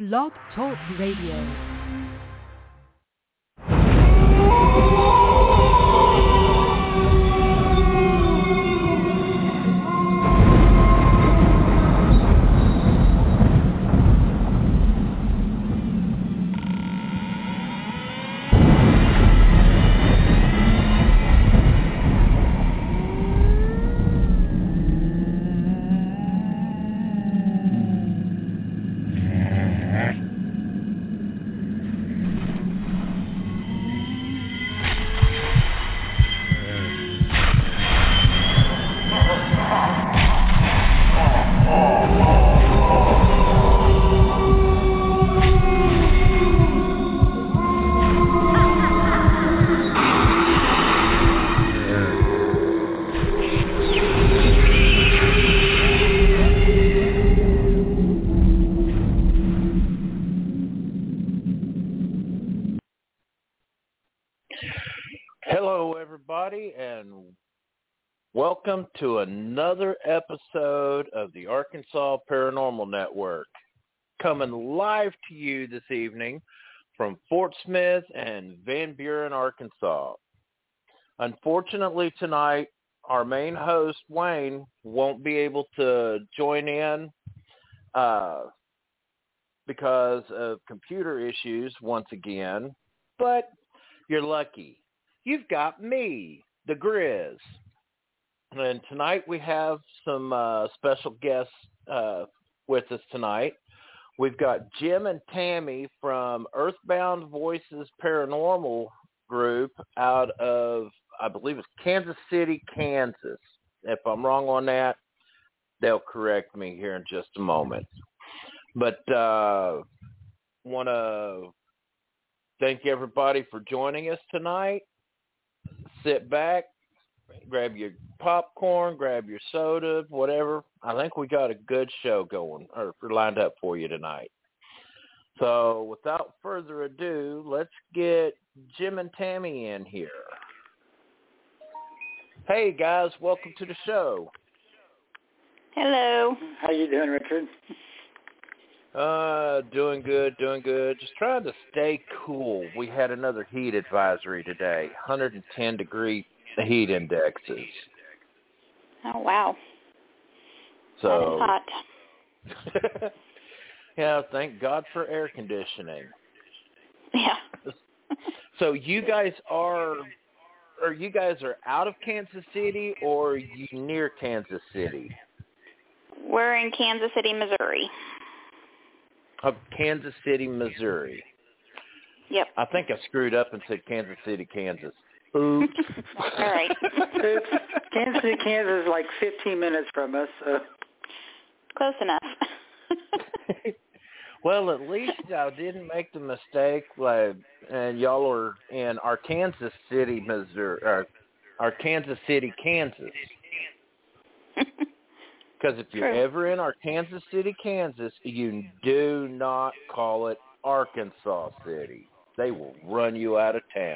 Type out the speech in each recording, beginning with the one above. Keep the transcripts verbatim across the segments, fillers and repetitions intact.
Blog Talk Radio. Welcome to another episode of the Arkansas Paranormal Network, coming live to you this evening from Fort Smith and Van Buren, Arkansas. Unfortunately, tonight, our main host, Wayne, won't be able to join in uh, because of computer issues once again, but you're lucky. You've got me, the Grizz. And tonight we have some uh, special guests uh, with us tonight. We've got Jim and Tammy from Earthbound Voices Paranormal Group out of, I believe it's Kansas City, Kansas. If I'm wrong on that, they'll correct me here in just a moment. But uh, want to thank everybody for joining us tonight. Sit back. Grab your popcorn, grab your soda, whatever. I think we got a good show going or lined up for you tonight. So without further ado, let's get Jim and Tammy in here. Hey, guys, welcome to the show. Hello. How you doing, Richard? Uh, doing good, doing good. Just trying to stay cool. We had another heat advisory today, one hundred ten degree heat indexes. Oh, wow. So that is hot. Yeah, thank God for air conditioning. Yeah. So you guys are, or you guys are out of Kansas City, or are you near Kansas City? We're in Kansas City, Missouri. Of Kansas City, Missouri. Yep. I think I screwed up and said Kansas City, Kansas. Oops. All right. Oops. Kansas City, Kansas is like fifteen minutes from us. So. Close enough. Well, at least I didn't make the mistake, like, and y'all are in Arkansas City, Missouri, or Arkansas City, Kansas. Because if you're True. ever in Arkansas City, Kansas, you do not call it Arkansas City. They will run you out of town.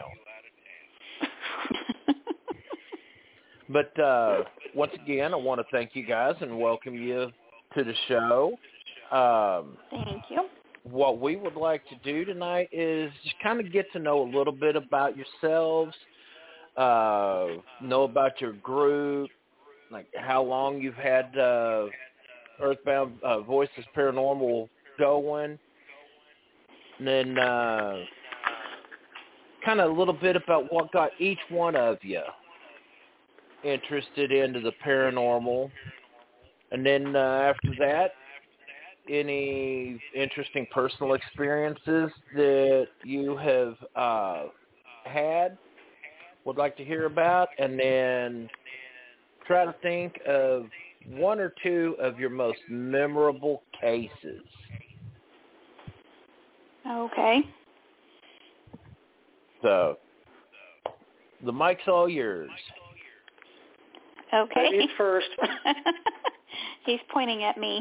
But uh, once again, I want to thank you guys and welcome you to the show. Um, Thank you. What we would like to do tonight is just kind of get to know a little bit about yourselves, uh, know about your group, like how long you've had uh, Earthbound uh, Voices Paranormal going, and then uh, kind of a little bit about what got each one of you interested into the paranormal, and then uh, after that, any interesting personal experiences that you have uh, had, would like to hear about, and then try to think of one or two of your most memorable cases. Okay. So, the mic's all yours. Okay. Ladies first. He's pointing at me.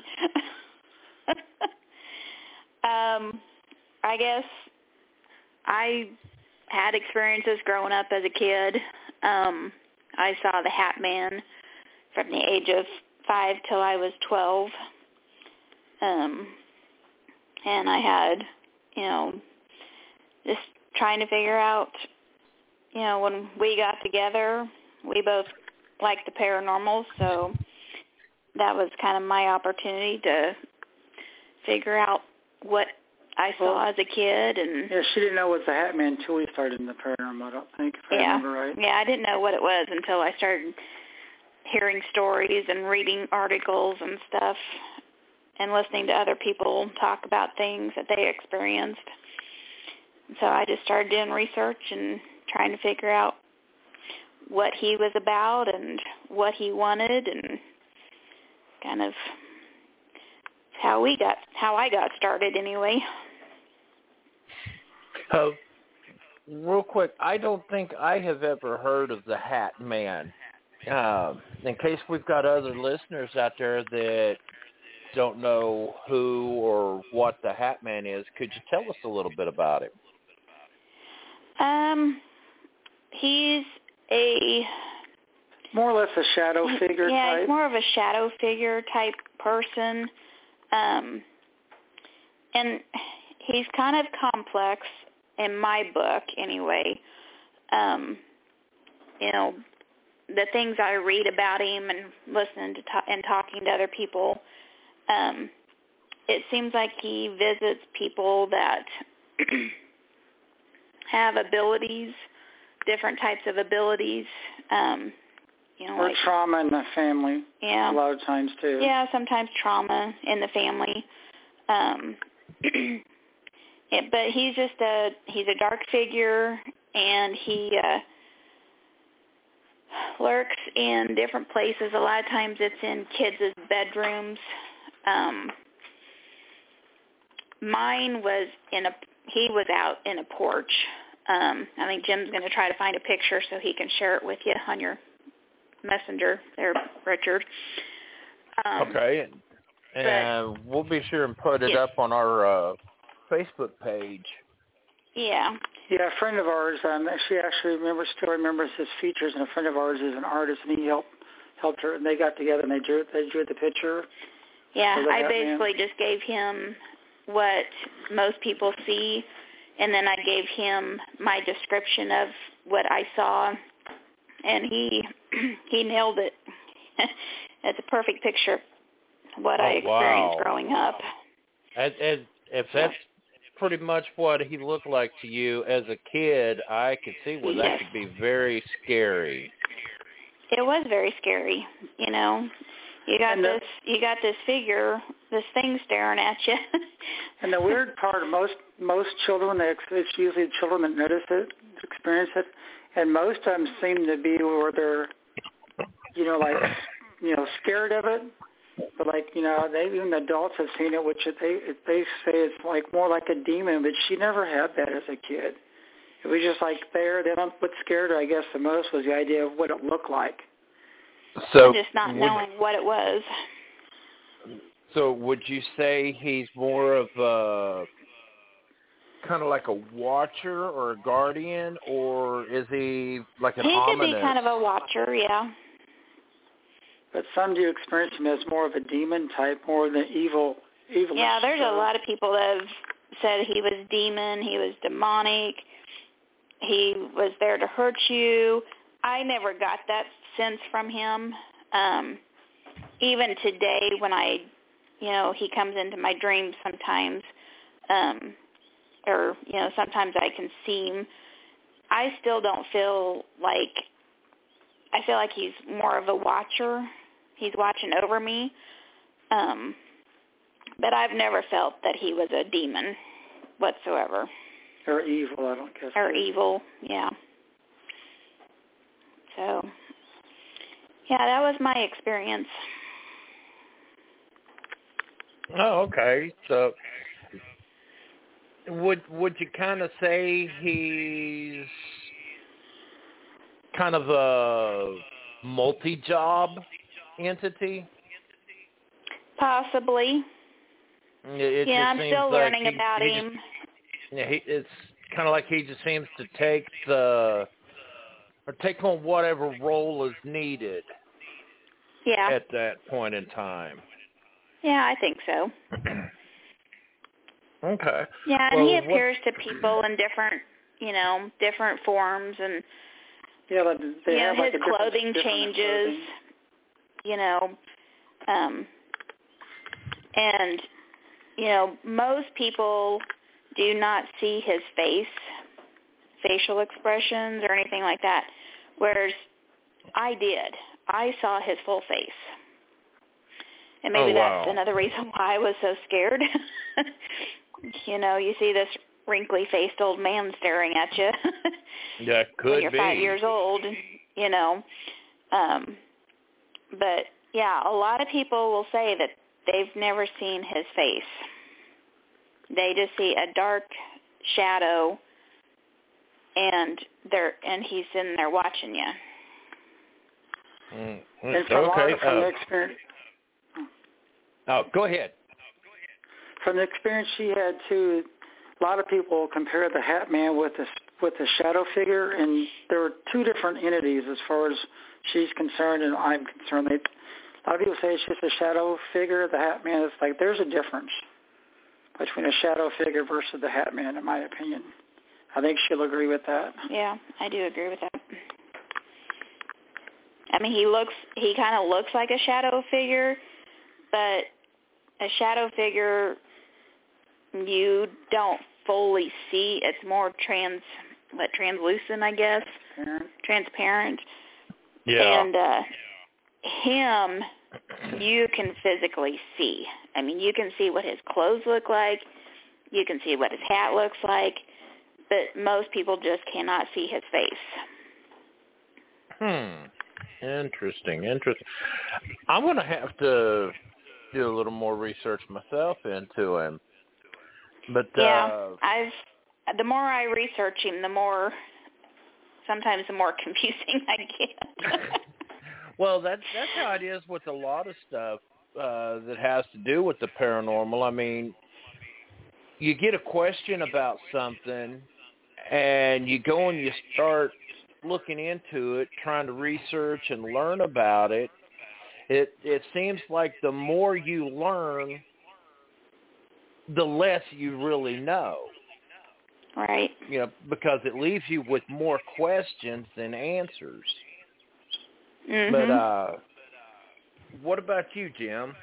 um, I guess I had experiences growing up as a kid. Um, I saw the Hat Man from the age of five till I was twelve. Um, and I had, you know, just trying to figure out, you know, when we got together, we both liked the paranormal, so that was kind of my opportunity to figure out what I saw well, as a kid. And yeah, she didn't know it was the Hat Man until we started in the paranormal, I don't think, if I yeah, remember right. yeah, I didn't know what it was until I started hearing stories and reading articles and stuff and listening to other people talk about things that they experienced. So I just started doing research and trying to figure out what he was about and what he wanted, and kind of how we got, how I got started anyway. Uh, real quick, I don't think I have ever heard of the Hat Man. Uh, in case we've got other listeners out there that don't know who or what the Hat Man is, could you tell us a little bit about him? Um, he's a more or less a shadow figure yeah, type. he's more of a shadow figure type person, um, and he's kind of complex in my book, anyway. Um, you know, the things I read about him and listening to ta- and talking to other people, um, it seems like he visits people that have abilities, different types of abilities, um, you know, or like trauma in the family. Yeah, a lot of times too. Yeah, sometimes trauma in the family. Um, it, but he's just a he's a dark figure, and he uh, lurks in different places. A lot of times, it's in kids' bedrooms. Um, mine was in a he was out in a porch. Um, I think Jim's going to try to find a picture so he can share it with you on your messenger there, Richard. Um, okay. And but, we'll be sure and put it yeah. up on our uh, Facebook page. Yeah. Yeah, a friend of ours, um, she actually remembers, still remembers his features, and a friend of ours is an artist, and he helped helped her, and they got together and they drew they drew the picture. Yeah, the I basically man. just gave him what most people see, and then I gave him my description of what I saw, and he he nailed it. It's a perfect picture of what oh, I experienced wow. growing up. As, as, if that's pretty much what he looked like to you as a kid, I could see where yes. that could be very scary. It was very scary, you know. You got and the, this you got this figure, this thing staring at you. And the weird part of most most children, it's usually children that notice it, experience it, and most of them seem to be where they're, you know, like, you know, scared of it. But like, you know, they even adults have seen it, which they they say it's like more like a demon. But she never had that as a kid. It was just like there. Then what scared her, I guess, the most was the idea of what it looked like. So just not would, knowing what it was. So would you say he's more of a kind of like a watcher or a guardian, or is he like an he ominous? He could be kind of a watcher, yeah. But some do experience him as more of a demon type, more than evil. Evil. Yeah, there's a lot of people that have said he was demon, he was demonic, he was there to hurt you. I never got that sense from him. Um, even today, when I, you know, he comes into my dreams sometimes, um, or you know, sometimes I can see him. I still don't feel like. I feel like he's more of a watcher. He's watching over me. Um, but I've never felt that he was a demon whatsoever. Or evil, I don't guess. Or evil, yeah. So, yeah, that was my experience. Oh, okay. So would would you kind of say he's kind of a multi-job entity? Possibly. It yeah, just I'm seems still like learning he, about he him. Just, yeah, he, it's kind of like he just seems to take the or take on whatever role is needed. Yeah. At that point in time. Yeah, I think so. Okay. Yeah, and well, he appears what... to people in different, you know, different forms, and yeah, like they you know, have like his a different, clothing different changes. clothing. You know, um, and you know, most people do not see his face, facial expressions, or anything like that. Whereas I did. I saw his full face. And maybe oh, wow. that's another reason why I was so scared. You know, you see this wrinkly-faced old man staring at you. That could when you're be. five years old, you know. Um, but, yeah, a lot of people will say that they've never seen his face. They just see a dark shadow, and they're and he's in there watching you. Mm, and from, okay. our, from uh, the experience, oh, go ahead. from the experience she had too, a lot of people compare the Hat Man with the with the shadow figure, and there were two different entities as far as she's concerned and I'm concerned. They, a lot of people say it's just a shadow figure. The Hat Man is like there's a difference between a shadow figure versus the Hat Man, in my opinion. I think she'll agree with that. Yeah, I do agree with that. I mean, he looks, he kind of looks like a shadow figure, but a shadow figure you don't fully see. It's more trans, what, translucent, I guess, Transparent. transparent. Yeah. And uh, him, you can physically see. I mean, you can see what his clothes look like. You can see what his hat looks like. But most people just cannot see his face. Hmm. Interesting, interesting. I'm going to have to do a little more research myself into him. But yeah, uh, I've the more I research him, the more sometimes the more confusing I get. well, that's that's how it is with a lot of stuff uh, that has to do with the paranormal. I mean, you get a question about something, and you go and you start looking into it, trying to research and learn about it. It it seems like the more you learn, the less you really know. Right. You know, because it leaves you with more questions than answers. Mm-hmm. But uh, what about you, Jim?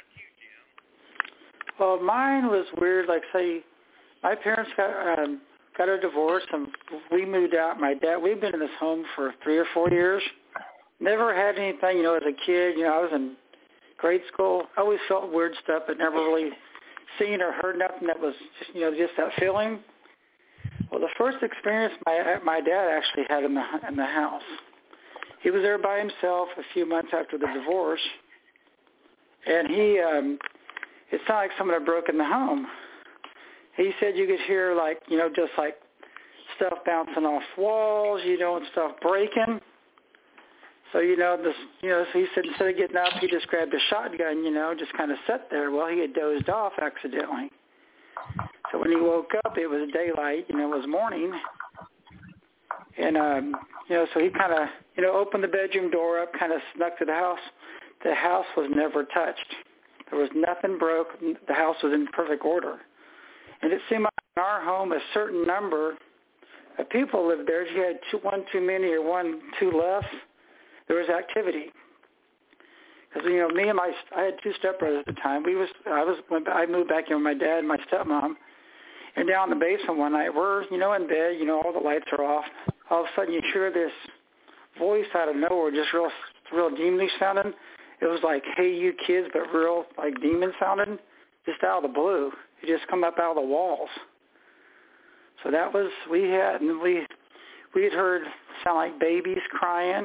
Well, mine was weird. Like, say, my parents got um, got a divorce, and we moved out. My dad, we've been in this home for three or four years. Never had anything, you know, as a kid. You know, I was in grade school. I always felt weird stuff, but never really seen or heard nothing that was, just, you know, just that feeling. Well, the first experience my my dad actually had in the in the house. He was there by himself a few months after the divorce, and he um, it sounded like someone had broken the home. He said you could hear like you know just like stuff bouncing off walls, you know, and stuff breaking. So you know this, you know. So he said instead of getting up, he just grabbed a shotgun, you know, just kind of sat there. Well, he had dozed off accidentally. So when he woke up, it was daylight, you know, it was morning. And, um, you know, so he kind of, you know, opened the bedroom door up, kind of snuck to the house. The house was never touched. There was nothing broke. The house was in perfect order. And it seemed like in our home, a certain number of people lived there. If you had two, one too many or one too less, there was activity. Because, you know, me and my, I had two stepbrothers at the time. We was, I was, I moved back in with my dad and my stepmom. And down in the basement one night, we're, you know, in bed, you know, all the lights are off. All of a sudden you hear this voice out of nowhere, just real, real demonish sounding. It was like, hey, you kids, but real, like, demon sounding, just out of the blue. It just come up out of the walls. So that was, we had, and we, we had heard sound like babies crying.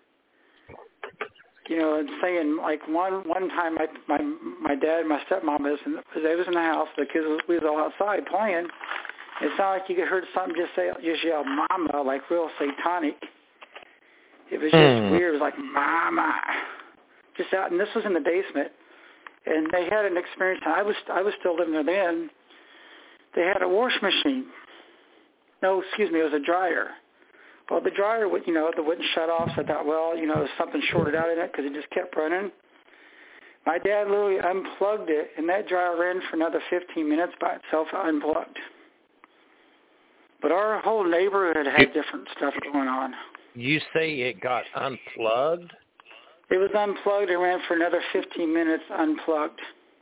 You know, and saying like one one time, my my my dad and my stepmom was in, they was in the house. The kids was, we was all outside playing. It sounded like you could heard something just say just yell "mama" like real satanic. It was just mm. weird. It was like "mama," just out. And this was in the basement. And they had an experience. I was I was still living there then. They had a wash machine. No, excuse me, it was a dryer. Well, the dryer, would, you know, the wouldn't shut off, so I thought, well, you know, something shorted out in it because it just kept running. My dad literally unplugged it, and that dryer ran for another fifteen minutes by itself unplugged. But our whole neighborhood had different stuff going on. You say it got unplugged? It was unplugged and ran for another fifteen minutes unplugged.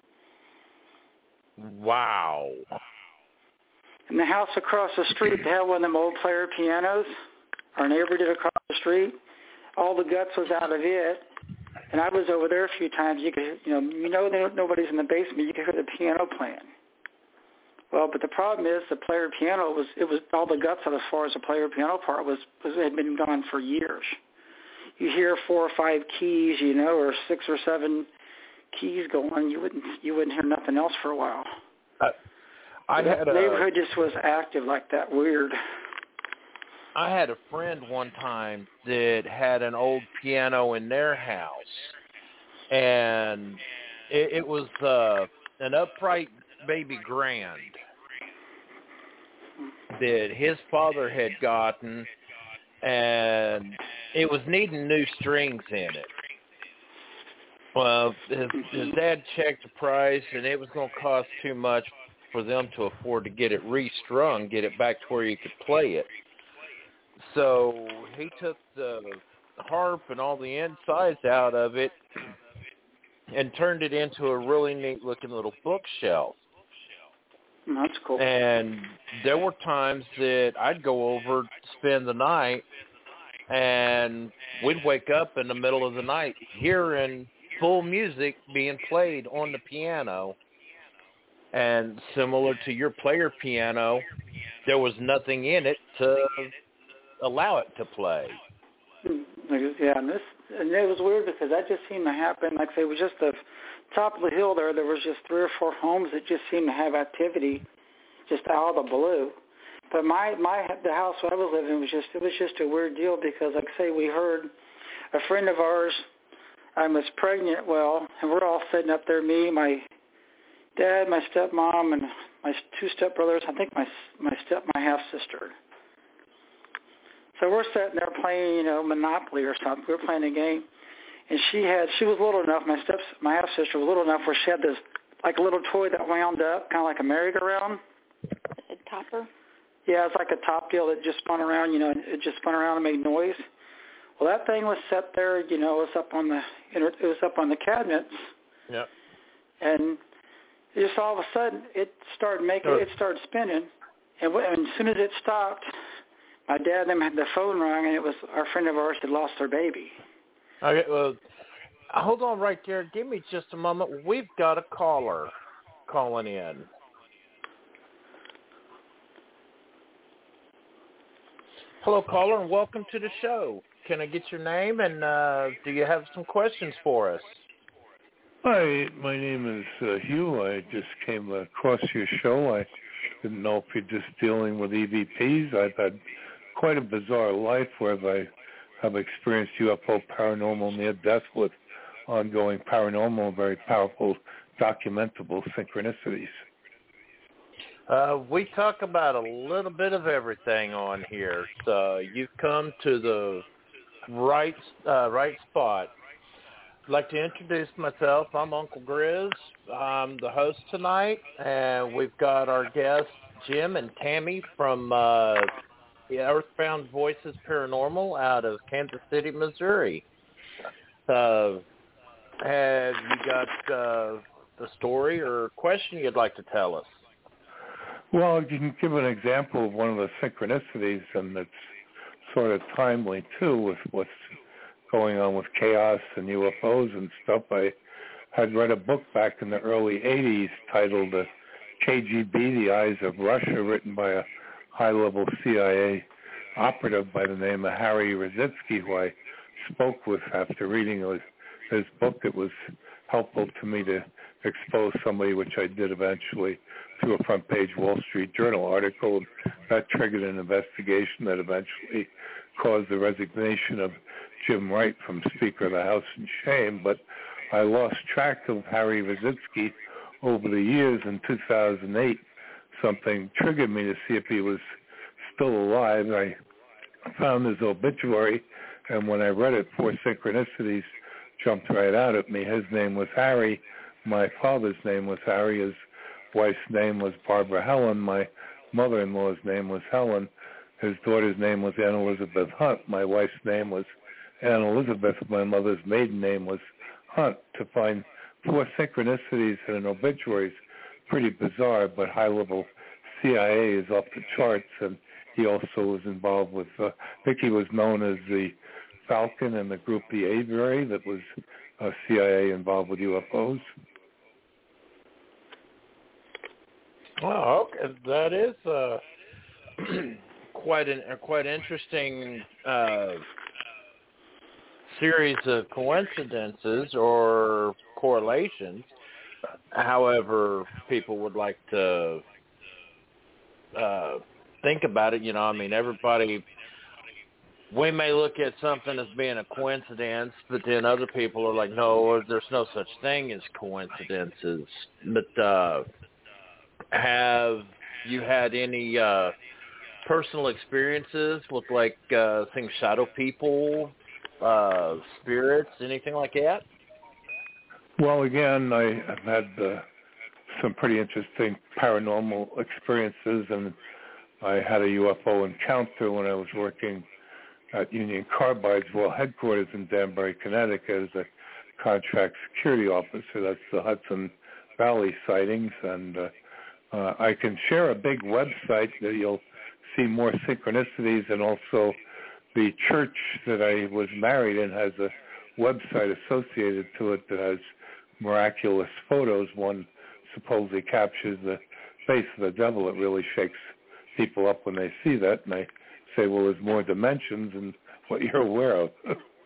Wow. And the house across the street, they had one of them old player pianos. Our neighbor did across the street. All the guts was out of it. And I was over there a few times. You could, you know, you know, there, nobody's in the basement. You could hear the piano playing. Well, but the problem is the player piano was, it was all the guts out as far as the player piano part was, was had been gone for years. You hear four or five keys, you know, or six or seven keys going. You wouldn't, you wouldn't hear nothing else for a while. Uh, I so had the a neighborhood just was active like that, weird. I had a friend one time that had an old piano in their house, and it, it was uh, an upright baby grand that his father had gotten, and it was needing new strings in it. Well, his, his dad checked the price, and it was going to cost too much for them to afford to get it restrung, get it back to where you could play it. So he took the harp and all the insides out of it and turned it into a really neat-looking little bookshelf. That's cool. And there were times that I'd go over to spend the night, and we'd wake up in the middle of the night hearing full music being played on the piano. And similar to your player piano, there was nothing in it to allow it to play. Yeah, and this and it was weird because that just seemed to happen. Like I say, it was just the top of the hill there. There was just three or four homes that just seemed to have activity, just out of the blue. But my my the house I was living in was just it was just a weird deal because, like I say, we heard a friend of ours I was pregnant. Well, and we're all sitting up there, me, my dad, my stepmom, and my two stepbrothers. I think my my step my half sister. So we're sitting there playing, you know, Monopoly or something. We were playing a game, and she had she was little enough. My step my half sister was little enough where she had this like a little toy that wound up, kind of like a merry-go-round. A topper. Yeah, it's like a top deal that just spun around. You know, it just spun around and made noise. Well, that thing was set there. You know, it was up on the it was up on the cabinets. Yep. And just all of a sudden, it started making it started spinning, and, w- and as soon as it stopped, my dad and them had the phone rung, and it was our friend of ours had lost their baby. Okay, well, hold on right there. Give me just a moment. We've got a caller calling in. Hello, caller, and welcome to the show. Can I get your name, and uh, do you have some questions for us? Hi, my name is uh, Hugh. I just came across your show. I didn't know if you're just dealing with E V Ps. I've had quite a bizarre life where I have experienced U F O paranormal near-death with ongoing paranormal, very powerful, documentable synchronicities. Uh, we talk about a little bit of everything on here, so you've come to the right uh, right spot. I'd like to introduce myself. I'm Uncle Grizz. I'm the host tonight, and we've got our guests, Jim and Tammy from uh, the Earthbound Voices Paranormal out of Kansas City, Missouri. Uh, have you got uh, the story or question you'd like to tell us? Well, you can give an example of one of the synchronicities, and it's sort of timely, too, with what's going on with chaos and U F Os and stuff. I had read a book back in the early eighties titled uh, K G B, The Eyes of Russia, written by a high-level C I A operative by the name of Harry Rositsky, who I spoke with after reading his, his book. It was helpful to me to expose somebody, which I did eventually, to a front-page Wall Street Journal article. That triggered an investigation that eventually caused the resignation of Jim Wright from Speaker of the House in shame. But I lost track of Harry Rositsky over the years. In two thousand eight, something triggered me to see if he was still alive. I found his obituary, and when I read it, Four Synchronicities, jumped right out at me. His name was Harry. My father's name was Harry. His wife's name was Barbara Helen. My mother-in-law's name was Helen. His daughter's name was Anne Elizabeth Hunt. My wife's name was Anne Elizabeth. My mother's maiden name was Hunt. To find four synchronicities in an obituary is pretty bizarre, but high-level C I A is off the charts, and he also was involved with, uh, I think he was known as the Falcon and the group The Aviary that was uh, C I A involved with U F Os. Oh, okay. That is uh, quite an a quite interesting uh, series of coincidences or correlations. However, people would like to uh, think about it. You know, I mean, everybody. We may look at something as being a coincidence, but then other people are like, no, there's no such thing as coincidences. But uh, have you had any uh, personal experiences with, like, uh, seeing shadow people, uh, spirits, anything like that? Well, again, I, I've had uh, some pretty interesting paranormal experiences, and I had a U F O encounter when I was working at Union Carbide's World Headquarters in Danbury, Connecticut, as a contract security officer. That's the Hudson Valley sightings, and uh, uh, I can share a big website that you'll see more synchronicities, and also the church that I was married in has a website associated to it that has miraculous photos. One supposedly captures the face of the devil. It really shakes people up when they see that, and I say, well, there's more dimensions than what you're aware of.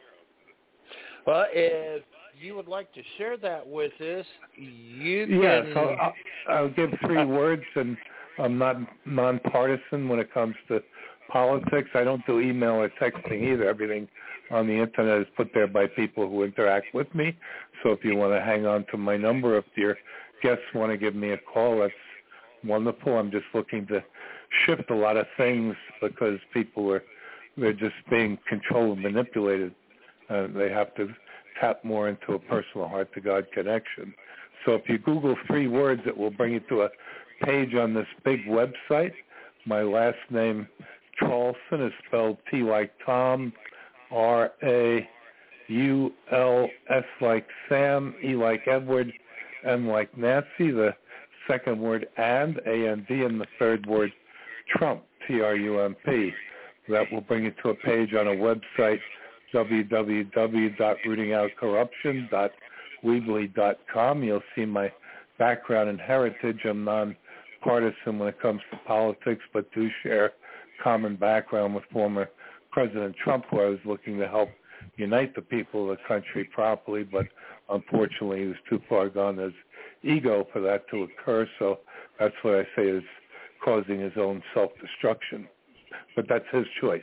Well, if you would like to share that with us, you can... Yes, I'll, I'll, I'll give three uh, words, and I'm not nonpartisan when it comes to politics. I don't do email or texting either. Everything on the Internet is put there by people who interact with me. So if you want to hang on to my number, if your guests want to give me a call, that's wonderful. I'm just looking to shift a lot of things because people are they're just being controlled and manipulated. Uh, they have to tap more into a personal heart-to-God connection. So if you Google three words, it will bring you to a page on this big website. My last name, Traulson, is spelled T like Tom, R A U L S like Sam, E like Edward, N like Nancy. The second word, and, A N D, and the third word, Trump, T R U M P. That will bring you to a page on a website, w w w dot rooting out corruption dot weebly dot com. You'll see my background and heritage. I'm non-partisan when it comes to politics, but do share common background with former President Trump, who I was looking to help unite the people of the country properly, but unfortunately he was too far gone as ego for that to occur, so that's what I say is causing his own self-destruction. But that's his choice.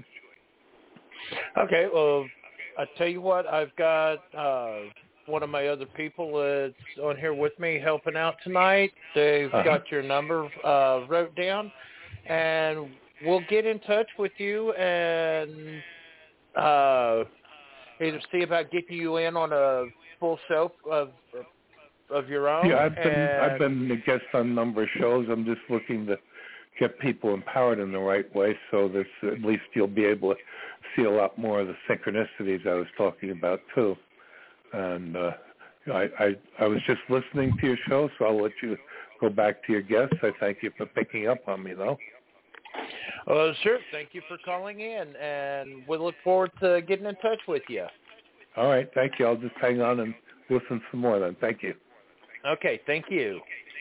Okay, well, I tell you what, I've got uh, one of my other people that's on here with me helping out tonight. They've uh-huh. got your number uh, wrote down, and we'll get in touch with you and uh, either see about getting you in on a full show of of your own. Yeah, I've been and... I've been a guest on a number of shows. I'm just looking to get people empowered in the right way, so that at least you'll be able to see a lot more of the synchronicities I was talking about too. And uh, I, I I was just listening to your show, so I'll let you go back to your guests. I thank you for picking up on me, though. Uh, sure. Thank you for calling in, and we look forward to getting in touch with you. All right. Thank you. I'll just hang on and listen some more then. Thank you. Okay. Thank you.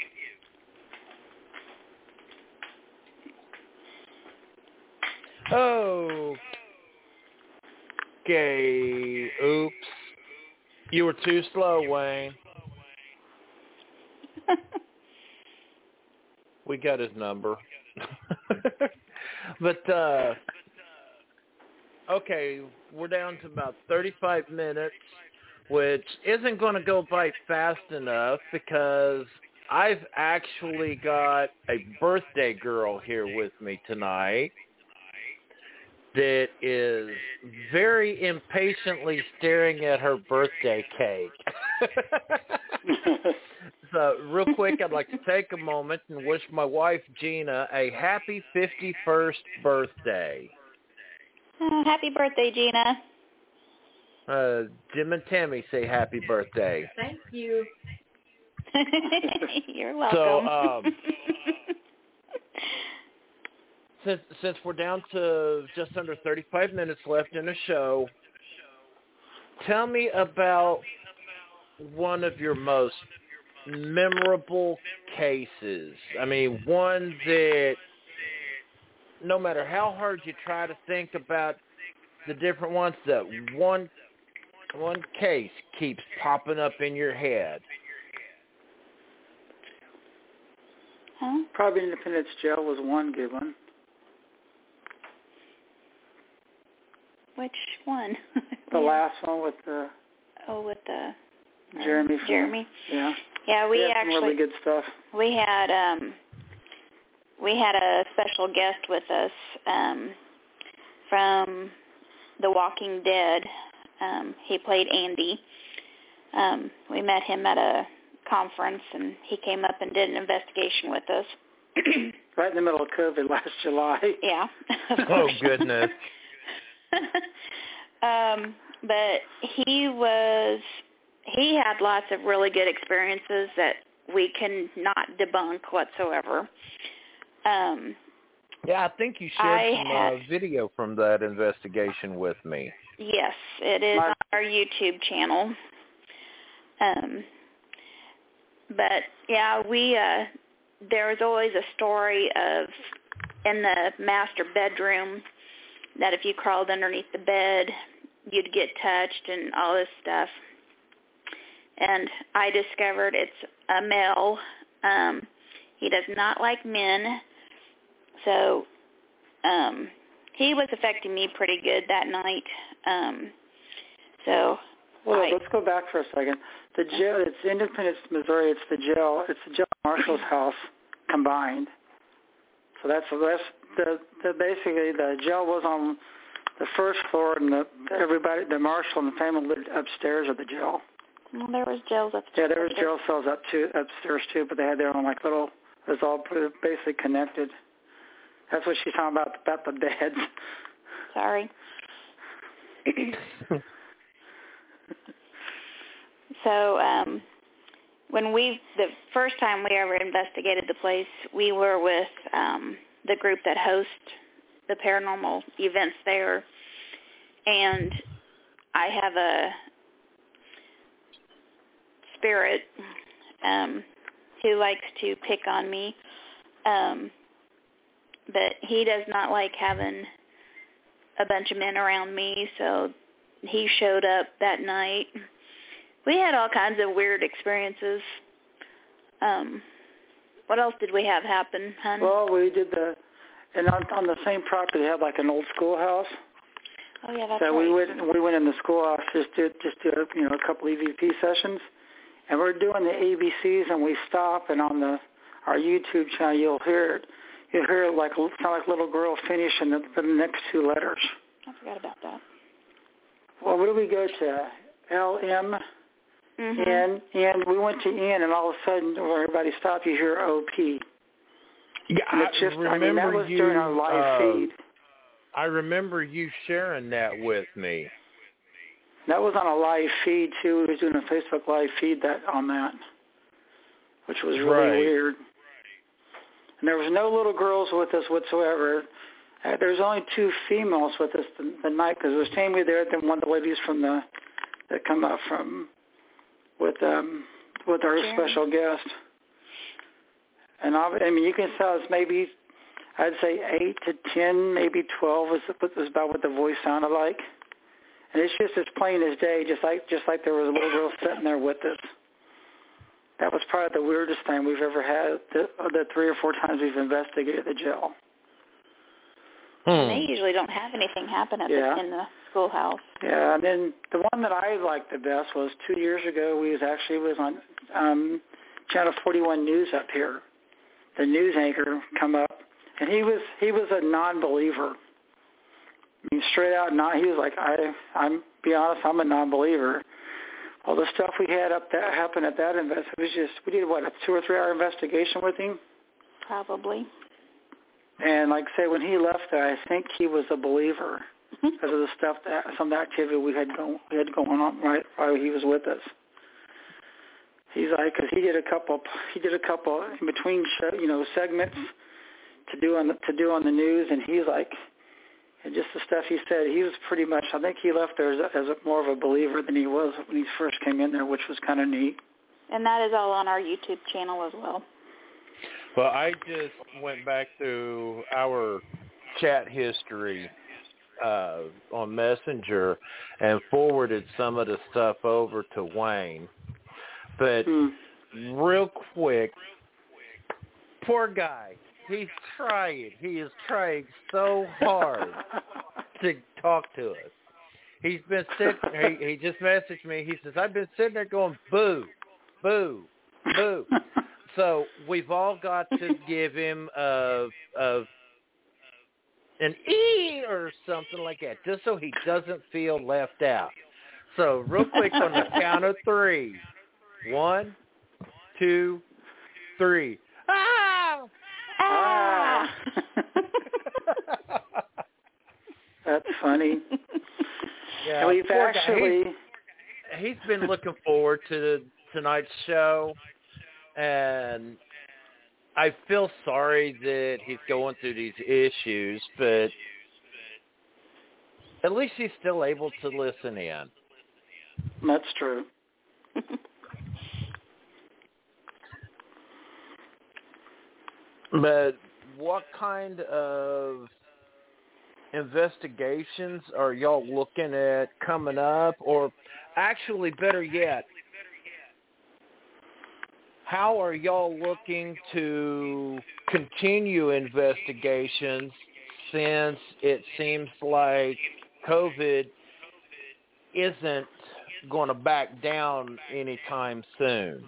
Oh. Okay. Oops. You were too slow, Wayne. We got his number. But, uh, okay, we're down to about thirty-five minutes, which isn't going to go by fast enough because I've actually got a birthday girl here with me tonight. that is very impatiently staring at her birthday cake. So real quick, I'd like to take a moment and wish my wife, Gina, a happy fifty-first birthday. Oh, happy birthday, Gina. Uh, Jim and Tammy say happy birthday. Thank you. You're welcome. So, um, since since we're down to just under thirty-five minutes left in the show, tell me about one of your most memorable cases. I mean, one that no matter how hard you try to think about the different ones, that one one case keeps popping up in your head. Huh? Probably Independence Jail was one good one. Which one? The Yeah. last one with the Oh, with the uh, Jeremy. From, Jeremy. Yeah. Yeah, we They had actually some really good stuff. we had um we had a special guest with us um from The Walking Dead. Um, he played Andy. Um, we met him at a conference, and he came up and did an investigation with us. Right in the middle of COVID last July. Yeah. Oh, goodness. um, but he was, he had lots of really good experiences that we can not debunk whatsoever. Um, Yeah, I think you shared I some had, uh, video from that investigation with me. yes, it is My- on our YouTube channel. Um, but yeah, we, uh, there was always a story of in the master bedroom that if you crawled underneath the bed, you'd get touched and all this stuff. And I discovered it's a male. Um, he does not like men. So um, he was affecting me pretty good that night. Um, so Well, I, let's go back for a second. The jail, it's Independence, Missouri. It's the jail. It's the jail marshal's house combined. So that's that's the, the basically the jail was on the first floor, and the everybody, the marshal and the family lived upstairs of the jail. well, there was jails Yeah, upstairs. there was jail cells up to upstairs too, but they had their own like little. It was all basically connected. That's what she's talking about about the beds. Sorry. So um, when we, the first time we ever investigated the place, we were with um, the group that hosts the paranormal events there, and I have a spirit um, who likes to pick on me, um, but he does not like having a bunch of men around me, so he showed up that night. We had all kinds of weird experiences. Um, what else did we have happen, hon? Well, we did the, and on, on the same property, they had like an old schoolhouse. Oh yeah, that's so right. we went we went in the schoolhouse just to just do you know a couple E V P sessions, and we're doing the A B Cs, and we stop, and on the our YouTube channel you'll hear it. You'll hear it like sound like a little girl finishing the, the next two letters. I forgot about that. Well, where do we go to? L M. Mm-hmm. And and we went to N, and all of a sudden, when everybody stopped, you hear O P. Yeah, And it's just, I remember I mean, that was you, during our live uh, feed. I remember you sharing that with me. That was on a live feed, too. We was doing a Facebook live feed that on that, which was really Right. weird. And there was no little girls with us whatsoever. Uh, there was only two females with us the, the night, because it was Tammy there, then one of the ladies from the that come up from with um with our Sure. special guest. And I, I mean, you can tell it's maybe, I'd say eight to ten, maybe twelve was, was about what the voice sounded like. And it's just as plain as day, just like just like there was a little girl sitting there with us. That was probably the weirdest thing we've ever had. The, the three or four times we've investigated the jail. Hmm. They usually don't have anything happen at Yeah. the, in the schoolhouse. Yeah, and then the one that I liked the best was two years ago. We was actually was on um, Channel forty-one News up here. The news anchor come up, and he was he was a non-believer. I mean, straight out, not. He was like, I, I'm be honest, I'm a non-believer. Well, the stuff we had up that happened at that invest, it was just we did what a two or three hour investigation with him. Probably. And like I say, when he left there, I think he was a believer because of the stuff that some of the activity we had going we had going on right while he was with us. He's like, because he did a couple, he did a couple in between, show, you know, segments to do on the, to do on the news, and he's like, and just the stuff he said, he was pretty much. I think he left there as, a, as a, more of a believer than he was when he first came in there, which was kind of neat. And that is all on our YouTube channel as well. Well, I just went back through our chat history uh, on Messenger and forwarded some of the stuff over to Wayne. But hmm. real quick, poor guy. He's trying. He is trying so hard to talk to us. He's been sitting. He, he just messaged me. He says, "I've been sitting there going boo, boo, boo." So we've all got to give him a, a an E or something like that, just so he doesn't feel left out. So real quick on the count of three. One, two, three. Ah! Ah! That's funny. Yeah, and we've actually... He's, he's been looking forward to tonight's show, and I feel sorry that he's going through these issues, but at least he's still able to listen in. That's true. But what kind of investigations are y'all looking at coming up? Or actually, better yet, how are y'all looking to continue investigations since it seems like COVID isn't going to back down anytime soon?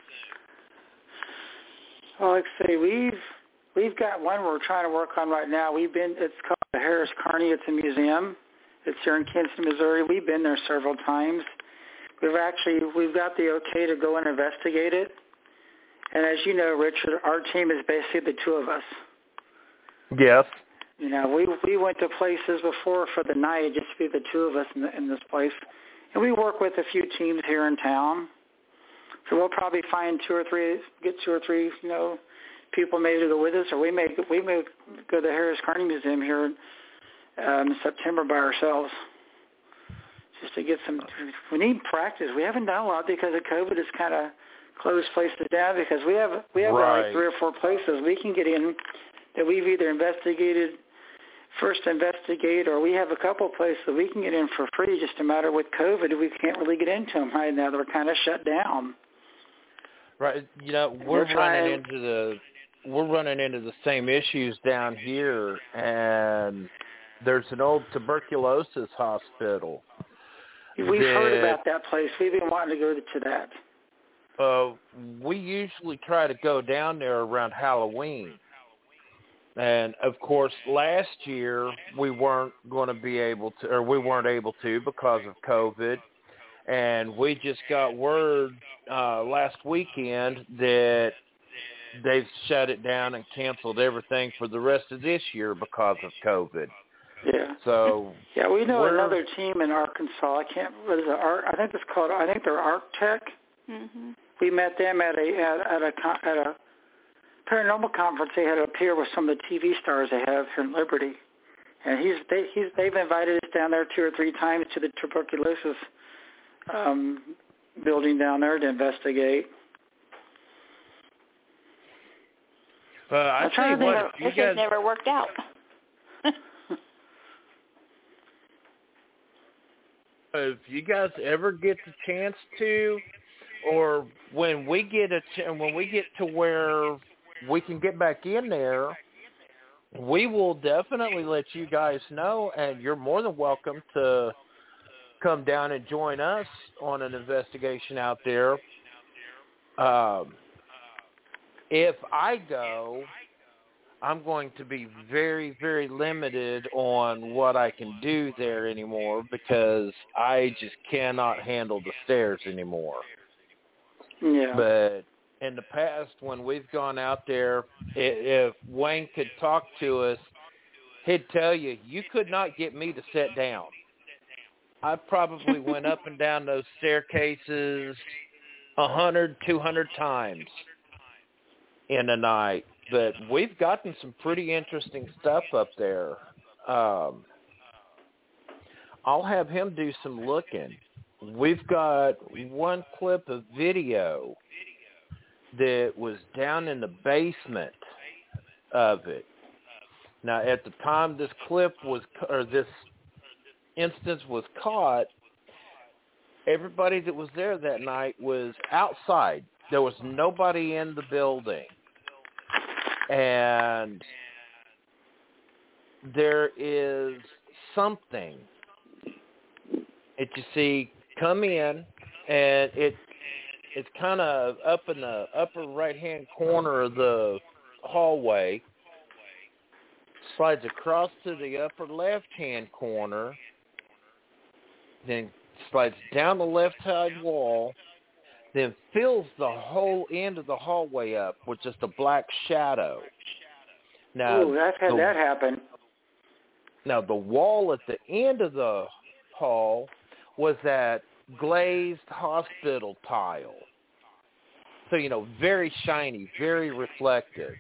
Well, like I say, we've we've got one we're trying to work on right now. We've been. It's called the Harris Kearney. It's a museum. It's here in Kinston, Missouri. We've been there several times. We've actually we've got the okay to go and investigate it. And as you know, Richard, our team is basically the two of us. Yes. You know, we we went to places before for the night just to be the two of us in, the, in this place, and we work with a few teams here in town. So we'll probably find two or three, get two or three, you know, people maybe to go with us, or we may we may go to the Harris Kearney Museum here um, in September by ourselves, just to get some. We need practice. We haven't done a lot because of COVID. It's kind of closed places down because we have we have right. like three or four places we can get in that we've either investigated, first investigate, or we have a couple places that we can get in for free. Just a matter with COVID, we can't really get into them right now. They're kind of shut down. Right, you know, we're, we're running into the we're running into the same issues down here, and there's an old tuberculosis hospital. We've that, heard about that place. We've been wanting to go to that. Uh, we usually try to go down there around Halloween, and of course, last year we weren't going to be able to, or we weren't able to because of COVID. And we just got word uh, last weekend that they've shut it down and canceled everything for the rest of this year because of COVID. Yeah. So yeah, we know another team in Arkansas. I can't. What is it? Art, I think it's called. I think they're ArcTech. Mm-hmm. We met them at a at, at a at a paranormal conference. They had up here with some of the T V stars they have here in Liberty, and he's they he's they've invited us down there two or three times to the tuberculosis Um, building down there to investigate. Uh, I tell you what, this you guys has never worked out. if you guys ever get the chance to, or when we get a ch- when we get to where we can get back in there, we will definitely let you guys know, and you're more than welcome to come down and join us on an investigation out there. Um, if I go, I'm going to be very, very limited on what I can do there anymore because I just cannot handle the stairs anymore. Yeah. But in the past, when we've gone out there, if Wayne could talk to us, he'd tell you, you could not get me to sit down. I probably went up and down those staircases a hundred, two hundred times in a night. But we've gotten some pretty interesting stuff up there. Um, I'll have him do some looking. We've got one clip of video that was down in the basement of it. Now, at the time this clip was, or this instance was caught, everybody that was there that night was outside. There was nobody in the building. And there is something that you see come in, and it it's kind of up in the upper right-hand corner of the hallway, slides across to the upper left-hand corner, then slides down the left side wall, then fills the whole end of the hallway up with just a black shadow. Now, Ooh, I've had the, that happen. Now, the wall at the end of the hall was that glazed hospital tile. So, you know, very shiny, very reflective.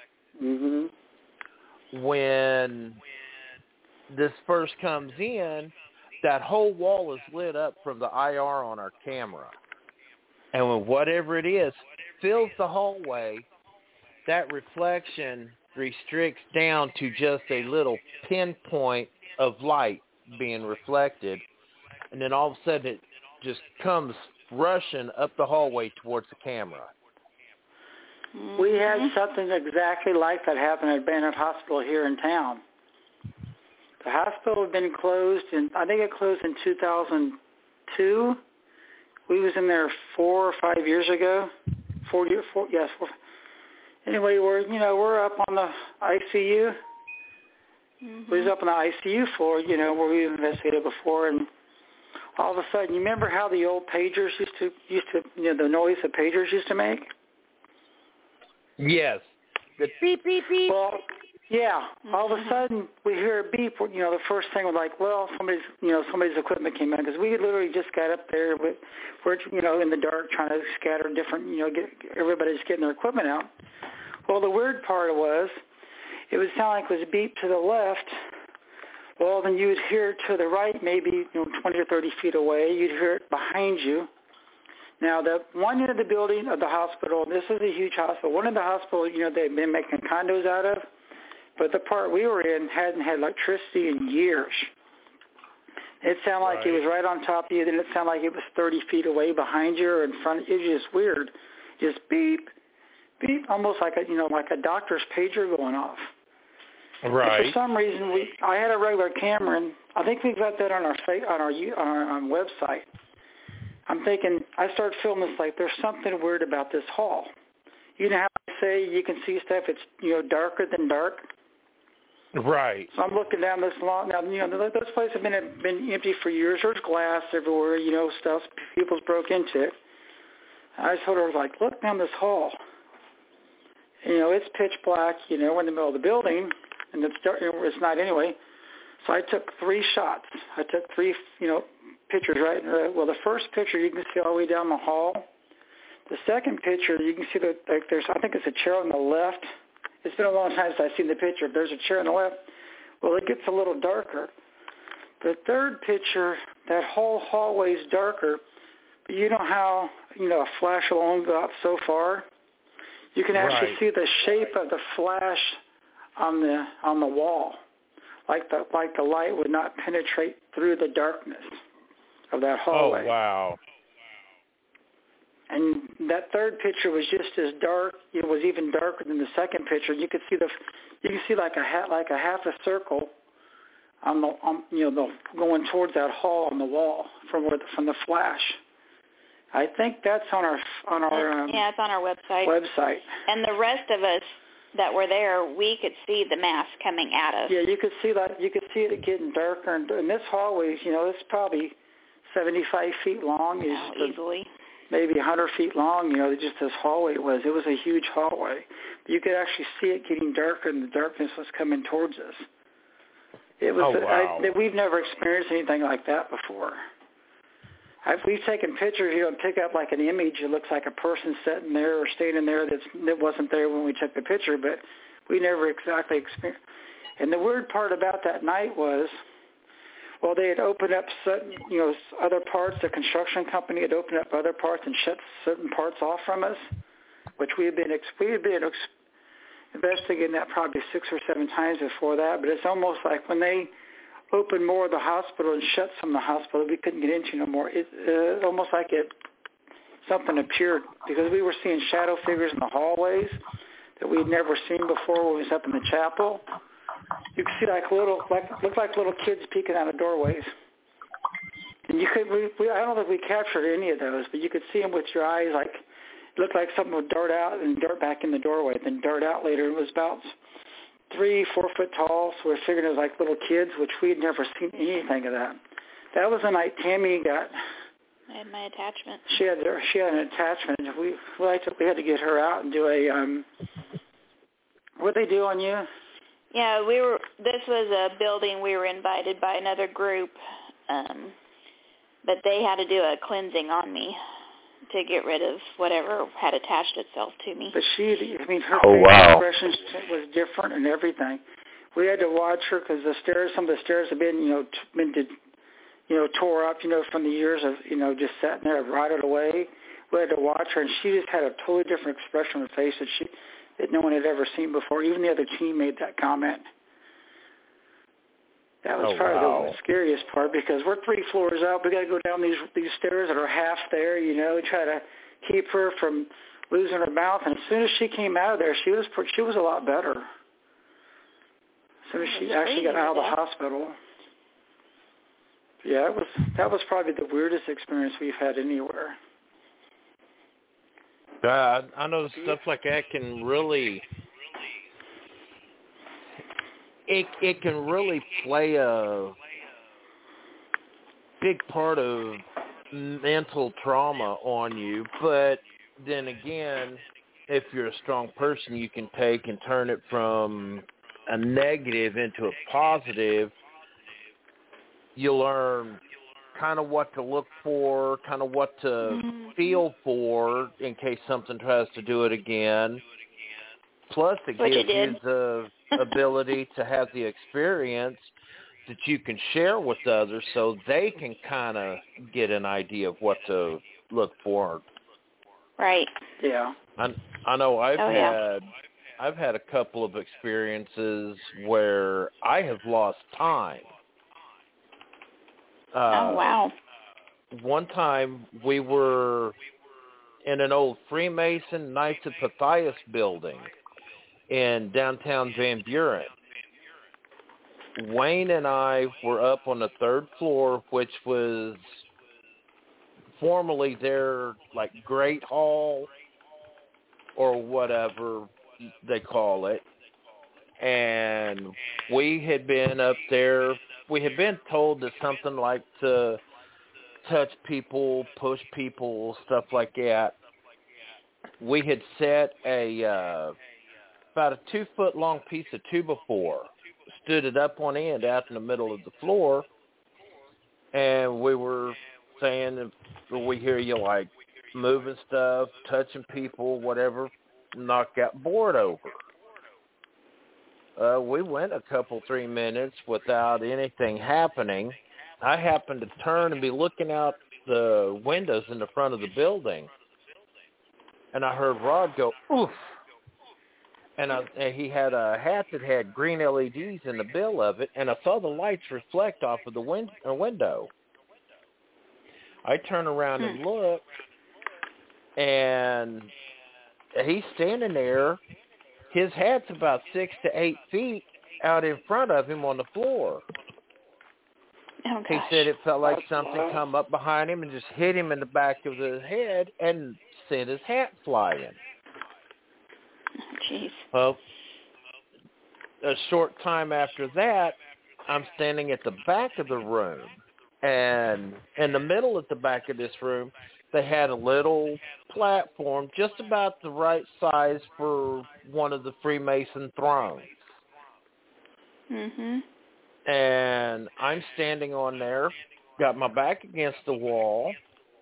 Mm-hmm. When this first comes in, that whole wall is lit up from the I R on our camera. And when whatever it is fills the hallway, that reflection restricts down to just a little pinpoint of light being reflected. And then all of a sudden it just comes rushing up the hallway towards the camera. We had something exactly like that happen at Banner Hospital here in town. The hospital had been closed, and I think it closed in two thousand two. We was in there four or five years ago. Four years, four, yes. Four. Anyway, we're you know we're up on the I C U. Mm-hmm. We was up on the I C U floor, you know, where we investigated before, and all of a sudden, you remember how the old pagers used to used to you know the noise the pagers used to make? Yes. The beep beep beep. Well, yeah. All of a sudden, we hear a beep. You know, the first thing was like, well, somebody's, you know, somebody's equipment came in because we literally just got up there with, we're, you know, in the dark trying to scatter different, you know, get everybody's getting their equipment out. Well, the weird part was, it would sound like it was a beep to the left. Well, then you would hear it to the right, maybe you know, twenty or thirty feet away. You'd hear it behind you. Now, the one end of the building of the hospital, this is a huge hospital. One of the hospital, you know, they've been making condos out of. But the part we were in hadn't had electricity in years. It sounded like right. it was right on top of you, then it sounded like it was thirty feet away behind you or in front of you. It was just weird. Just beep, beep, almost like a, you know, like a doctor's pager going off. Right. And for some reason, we I had a regular camera, and I think we got that on our on our on our on website. I'm thinking, I started feeling this like there's something weird about this hall. You know how they say you can see stuff, it's, you know, darker than dark? Right. So I'm looking down this long. Now, you know, those places have been been empty for years. There's glass everywhere, you know, stuff. People's broke into it. I told her, like, look down this hall. You know, it's pitch black, you know, we're in the middle of the building, and it's dark, it's night anyway. So I took three shots. I took three, you know, pictures, right? Well, the first picture you can see all the way down the hall. The second picture, you can see that like there's, I think it's a chair on the left. It's been a long time since I've seen the picture. There's a chair on the left. Well, it gets a little darker. The third picture, that whole hallway is darker, but you know how, you know, a flash will only go out so far? You can actually right. see the shape of the flash on the on the wall, like the like the light would not penetrate through the darkness of that hallway. Oh, wow. And that third picture was just as dark. It was even darker than the second picture. You could see the, you can see like a hat, like a half a circle, on the, on, you know, the, going towards that hall on the wall from where the, from the flash. I think that's on our on our um, yeah, it's on our website. Website. And the rest of us that were there, we could see the mass coming at us. Yeah, you could see that. You could see it getting darker, and, and this hallway, you know, it's probably seventy-five feet long. Oh, the, easily. Maybe one hundred feet long. You know, just this hallway was. It was a huge hallway. You could actually see it getting darker, and the darkness was coming towards us. It was. Oh, wow. I, we've never experienced anything like that before. I've, we've taken pictures, you know, and pick up like an image. It looks like a person sitting there or standing there that's, that wasn't there when we took the picture, but we never exactly experienced. And the weird part about that night was, well, they had opened up certain, you know, other parts. The construction company had opened up other parts and shut certain parts off from us, which we had been we had been investigating that probably six or seven times before that. But it's almost like when they opened more of the hospital and shut some of the hospital we couldn't get into no more. It uh, almost like it something appeared because we were seeing shadow figures in the hallways that we'd never seen before when we was up in the chapel. You could see like little, like looked like little kids peeking out of doorways. And you could, we, we, I don't think we captured any of those, but you could see them with your eyes. Like it looked like something would dart out and dart back in the doorway, then dart out later. It was about three, four foot tall, so we figured it was like little kids, which we had never seen anything of that. That was the night Tammy got. I had my attachment. She had she had an attachment. We we had to, we had to get her out and do a um. What they do on you? Yeah, we were. This was a building we were invited by another group, um, but they had to do a cleansing on me to get rid of whatever had attached itself to me. But she, I mean, her Oh, face wow. expression was different and everything. We had to watch her because the stairs, some of the stairs have been, you know, t- been, to, you know, tore up, you know, from the years of, you know, just sitting there, rotted away. We had to watch her, and she just had a totally different expression on her face that she, that no one had ever seen before. Even the other team made that comment. That was Oh, probably wow. the scariest part because we're three floors up. We got to go down these these stairs that are half there, you know, try to keep her from losing her mouth. And as soon as she came out of there, she was she was a lot better. As soon as she actually got out of the hospital. Yeah, it was that was probably the weirdest experience we've had anywhere. Uh, I know stuff like that can really, it it can really play a big part of mental trauma on you. But then again, if you're a strong person, you can take and turn it from a negative into a positive. You learn kind of what to look for, kind of what to Mm-hmm. feel for in case something tries to do it again. Plus, it Which gives it you did. the ability to have the experience that you can share with others so they can kind of get an idea of what to look for. Right. Yeah. I, I know I've Oh, yeah. had I've had a couple of experiences where I have lost time. Uh, Oh, wow. One time we were in an old Freemason Knights of Pythias building in downtown Van Buren. Wayne and I were up on the third floor, which was formerly their like Great Hall or whatever they call it. And we had been up there. We had been told that something like to touch people, push people, stuff like that. We had set a uh, about a two-foot long piece of two by four, stood it up on end out in the middle of the floor, and we were saying that we hear you like moving stuff, touching people, whatever, knock that board over. Uh, we went a couple, three minutes without anything happening. I happened to turn and be looking out the windows in the front of the building, and I heard Rod go, oof. And, I, and he had a hat that had green L E Ds in the bill of it, and I saw the lights reflect off of the win- uh, window. I turn around and look, and he's standing there. His hat's about six to eight feet out in front of him on the floor. Oh, He gosh. said it felt like something come up behind him and just hit him in the back of the head and sent his hat flying. Jeez. Well, a short time after that, I'm standing at the back of the room. And in the middle at the back of this room, they had a little platform just about the right size for one of the Freemason thrones. Mhm. And I'm standing on there, got my back against the wall.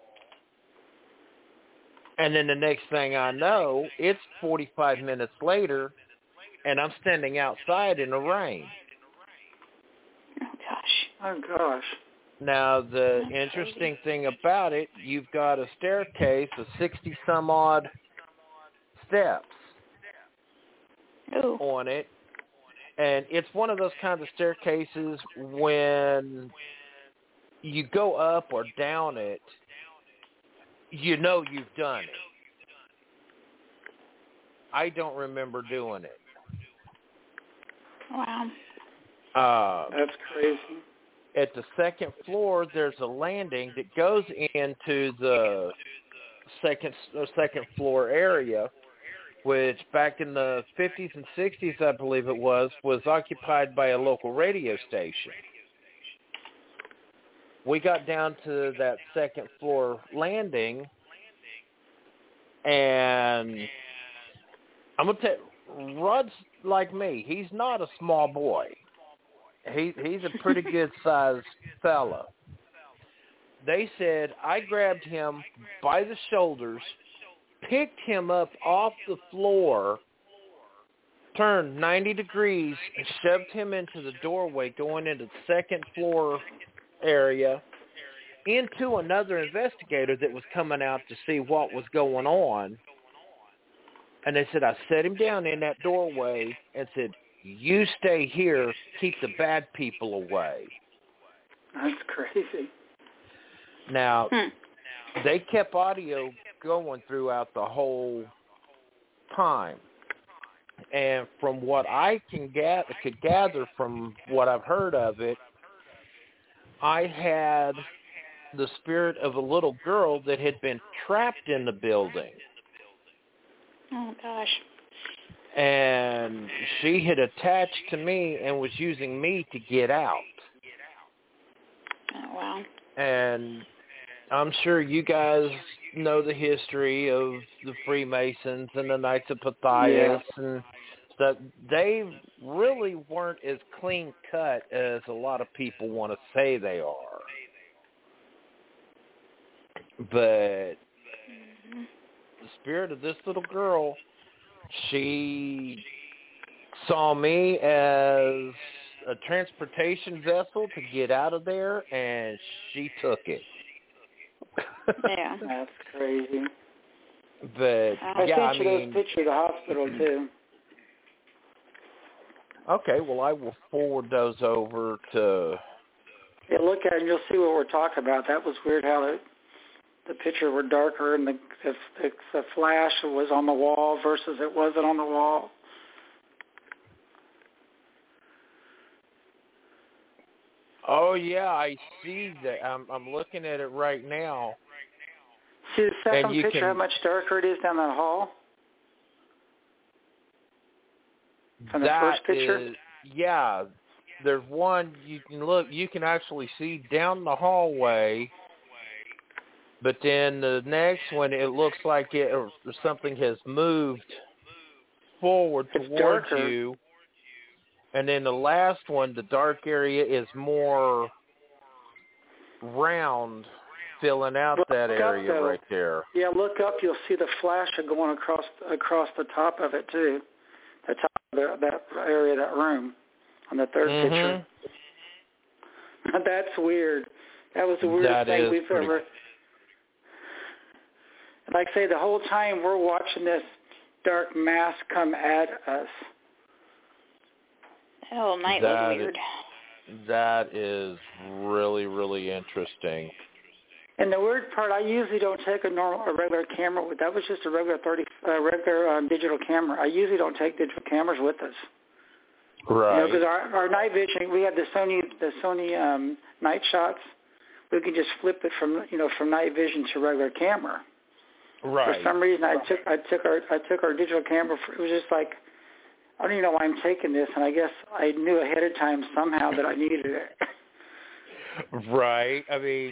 And then the next thing I know, it's forty-five minutes later, and I'm standing outside in the rain. Oh, gosh. Oh, gosh. Now, the interesting thing about it, you've got a staircase of sixty-some-odd steps Ooh. on it. And it's one of those kinds of staircases when you go up or down it, you know you've done it. I don't remember doing it. Wow. Uh, That's crazy. At the second floor, there's a landing that goes into the second uh, second floor area, which back in the fifties and sixties, I believe it was, was occupied by a local radio station. We got down to that second floor landing, and I'm going to tell you, Rod's like me. He's not a small boy. He He's a pretty good-sized fella. They said I grabbed him by the shoulders, picked him up off the floor, turned ninety degrees, and shoved him into the doorway going into the second floor area into another investigator that was coming out to see what was going on. And they said, I set him down in that doorway and said, you stay here, keep the bad people away. That's crazy. Now, Hmm. they kept audio going throughout the whole time. And from what I can get, could gather from what I've heard of it, I had the spirit of a little girl that had been trapped in the building. Oh, gosh. And she had attached to me and was using me to get out. Oh, wow. And I'm sure you guys know the history of the Freemasons and the Knights of Pythias, Yeah. and stuff. They really weren't as clean cut as a lot of people want to say they are. But the spirit of this little girl, she saw me as a transportation vessel to get out of there, and she took it. Yeah. That's crazy. But, I yeah, sent you I mean, those pictures of the hospital, too. Okay, well, I will forward those over to... Yeah, look at it and you'll see what we're talking about. That was weird how the, the picture were darker and the, the, the, the flash was on the wall versus it wasn't on the wall. Oh, yeah, I see that. I'm, I'm looking at it right now. See the second And you picture, can- how much darker it is down that hall? From the That first picture? is, yeah, there's one, you can look, you can actually see down the hallway, but then the next one, it looks like it or something has moved forward It's towards darker. you. And then the last one, the dark area is more round, filling out Look that up, area though. right there. Yeah, look up. You'll see the flash going across across the top of it too. The top of the, that area, that room, on the third Mhm. picture. That's weird. That was the weirdest That thing is we've pretty- ever. Like I say, the whole time we're watching this dark mass come at us. That whole night That was is- weird. That is really, really interesting. And the weird part, I usually don't take a normal, a regular camera with. That was just a regular thirty, uh, regular um, digital camera. I usually don't take digital cameras with us. Right. You know, because our, our night vision, we have the Sony, the Sony um, night shots. We can just flip it from, you know, from night vision to regular camera. Right. For some reason, I took, I took our, I took our digital camera. For, it was just like, I don't even know why I'm taking this, and I guess I knew ahead of time somehow that I needed it. Right. I mean,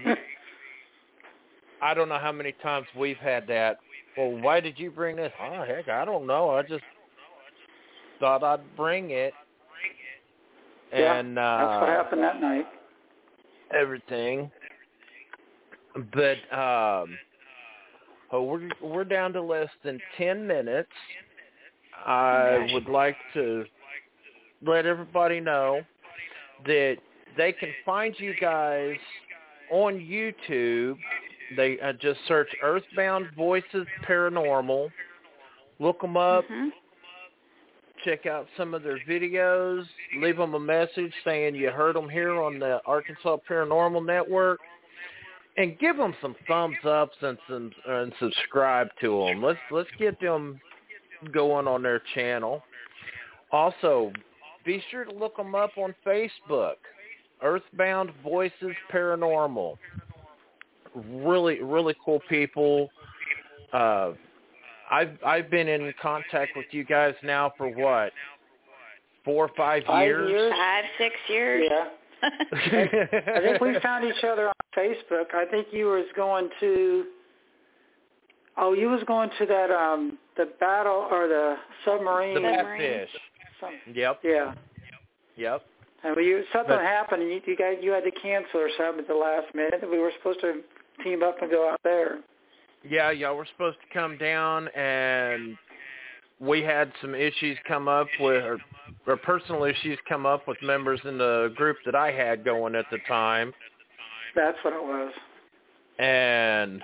I don't know how many times we've had that. Well, why did you bring this? Oh, heck, I don't know. I just thought I'd bring it. Yeah, And uh, that's what happened that night. Everything. But um, oh, we're we're down to less than ten minutes. I would like to let everybody know that they can find you guys on YouTube. They uh, just search Earthbound Voices Paranormal. Look them up. Mm-hmm. Check out some of their videos. Leave them a message saying you heard them here on the Arkansas Paranormal Network. And give them some thumbs ups and some and subscribe to them. Let's let's get them going on their channel. Also, be sure to look them up on Facebook. Earthbound Voices Paranormal. Really, really cool people. Uh, I've I've been in contact with you guys now for what, four or five, five years? years? Five, six years. Yeah. I think we found each other on Facebook. I think you was going to. Oh, you was going to that um the battle or the submarine. The Batfish. Some, Yep. Yeah. Yep. And we, something But, happened, and you, you guys you had to cancel or something at the last minute. We were supposed to team up and go out there. Yeah, y'all were supposed to come down, and we had some issues come up with, or, or personal issues come up with members in the group that I had going at the time. That's what it was. And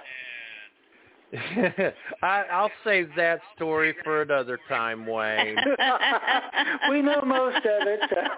I, I'll save that story for another time, Wayne. We know most of it.